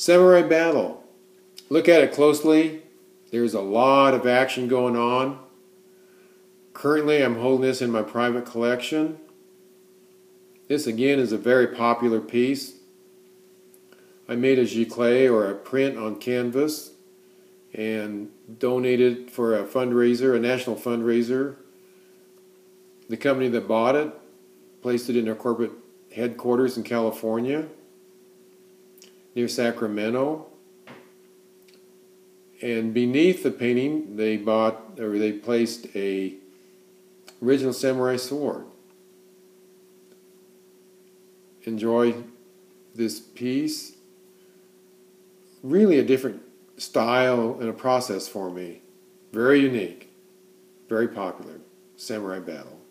Samurai Battle. Look at it closely. There's a lot of action going on. Currently, I'm holding this in my private collection. This again is a very popular piece. I made a giclée or a print on canvas and donated for a fundraiser, a national fundraiser. The company that bought it placed it in their corporate headquarters in California, near Sacramento. And beneath the painting, they placed a original samurai sword. Enjoy this piece. Really a different style and a process for me. Very unique. Very popular. Samurai Battle.